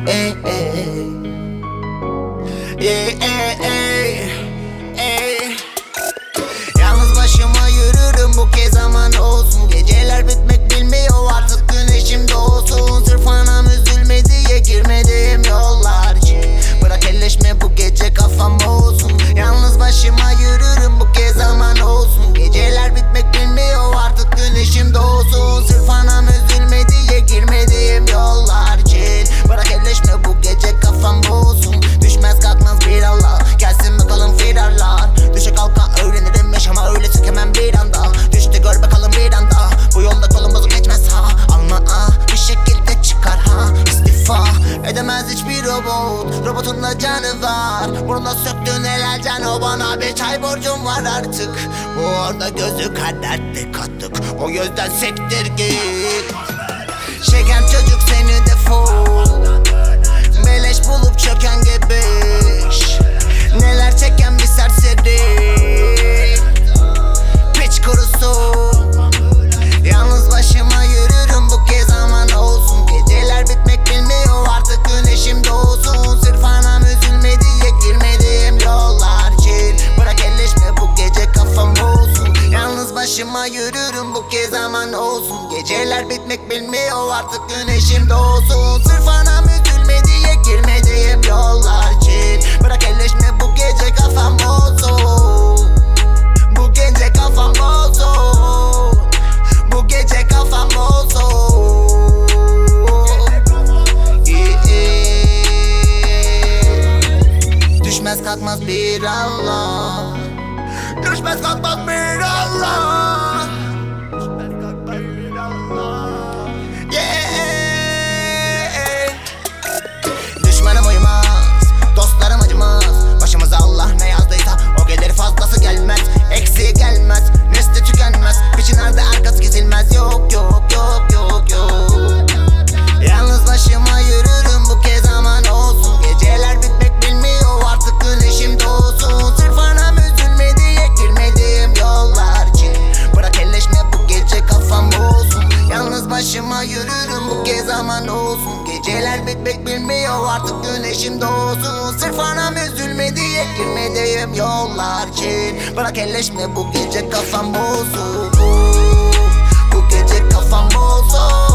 ey, ey. Ey, ey, ey, ey. Yalnız başıma yürürüm bu kez aman olsun. Geceler bitmek bilmiyor artık güneşim doğsun. Sırf anam üzülme diye girmediğim yollar. Bırak elleşme bu gece kafam olsun. Yalnız başıma yürürüm bu kez aman olsun. Geceler bitmek bilmiyor artık güneşim doğsun. Sırf anam üzülme diye girmediğim yollar. Bırak elleşme bu gece kafam olsun. Düşmez kalkmaz bir Allah, gelsin bakalım firarlar. Düşe kalka öğrenirim yaşama öyle sökemem bir anda. Düştü gör bakalım bir anda, bu yolda kolumuz geçmez ha. Alma bir şekilde çıkar ha. İstifa edemez hiçbir robot, robotun da canı var. Burnuna söktün helal can, o bana bir çay borcum var artık. Bu orada gözü kaderde kattık, o yüzden sektir git. Şeker çocuk seni defol, beleş bulup çöken gebeş. Neler çeken bir serseri, piç kurusu. Yalnız başıma yürürüm bu kez aman olsun. Geceler bitmek bilmiyor artık güneşim doğsun. Sırf anam üzülme diye girmediğim yollar. Bırak elleşme bu gece kafam olsun. Yalnız başıma yürürüm bu kez aman olsun. Geceler bitmek bilmiyor artık güneşim doğsun. Sırf anam üzülme diye girmediğim yollar. Bırak elleşme bu gece kafam olsun. Bu gece kafam olsun. Bu gece kafam olsun. Düşmez kalkmaz bir Allah. Düşmez kalkmaz bir Allah. Düşmez kalkmaz bir Allah. Yeah. Düşmanım uyumaz, dostlarım acımaz. Başımıza Allah ne yazdıysa o gelir, fazlası gelmez, eksiği gelmez, nesli tükenmez. Piçin nerede arkası kesilmez, yok yok yok yok yok. Yalnız başıma yürürüm bu kez aman olsun. Geceler bitmek bilmiyor artık güneşim doğsun. Sırf anam üzülme diye girmediğim yollar. Bırak elleşme bu gece kafam olsun. Yalnız başıma yürürüm bu kez aman olsun. Geceler bitmek bilmiyor artık güneşim doğsun. Sırf anam üzülme diye girmediğim yollar. Bırak elleşme bu gece kafam olsun. Bu gece kafam olsun.